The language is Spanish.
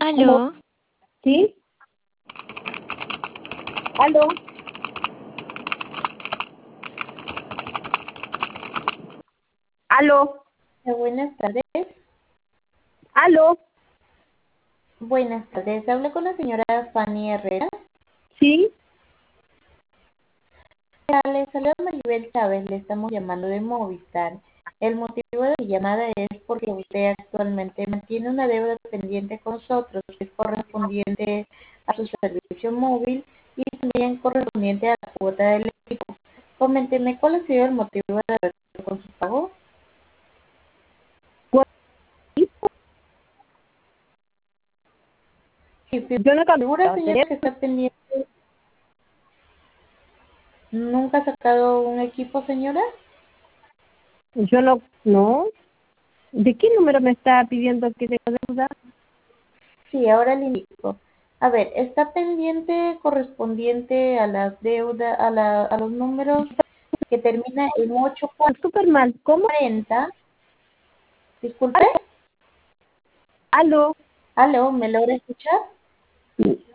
¿Aló? ¿Aló? ¿Sí? ¿Aló? ¿Aló? Buenas tardes. ¿Aló? Buenas tardes. Hablo con la señora Fanny Herrera. ¿Sí? Le saluda Maribel Chávez. Le estamos llamando de Movistar. El motivo de mi llamada es porque usted actualmente mantiene una deuda pendiente con nosotros, que es correspondiente a su servicio móvil y también correspondiente a la cuota del equipo. Coménteme cuál ha sido el motivo de retraso con su pago. Sí, Yo no figura, cambié. señora, que está pendiente. ¿Nunca ha sacado un equipo, señora? Yo no. ¿De qué número me está pidiendo que tengo deuda? Sí, ahora le indico. A ver, está pendiente correspondiente a las deudas, a los números que termina en Súper mal. ¿Cómo? 8440. Disculpe. ¿Aló? ¿Aló? ¿Me logra escuchar?